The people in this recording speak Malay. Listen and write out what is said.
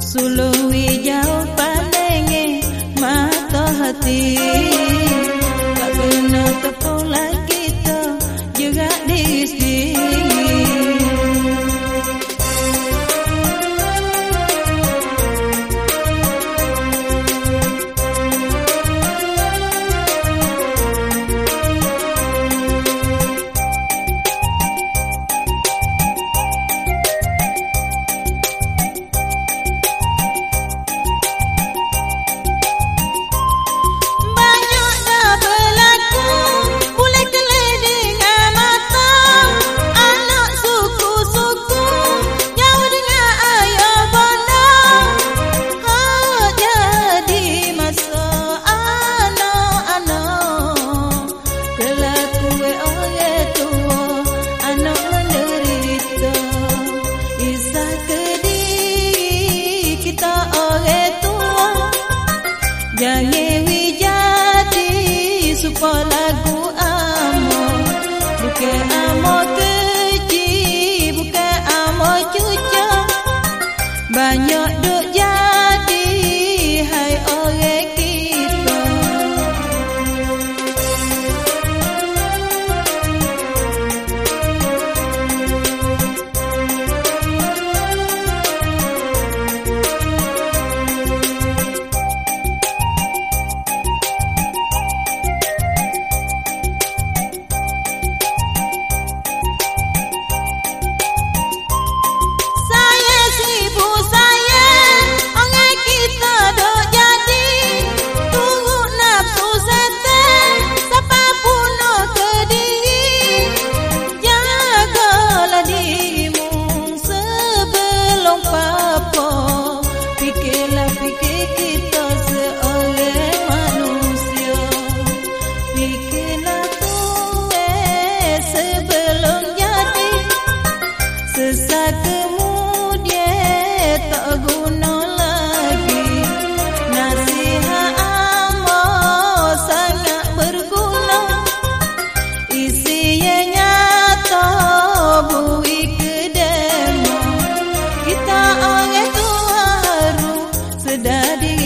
sulung wijau palenge mata hati tak kena tepung lagi kita juga diisi. Jangan wijadi supaya lagu amo, bukan amo keji, bukan amo cuca. Banyak duk jadi hai orang kita. Sesaat kemudian tak guna lagi. Nasihat amo sangat berguna. Isi yang nyata bui ke demo. Kita orang tua harus sedar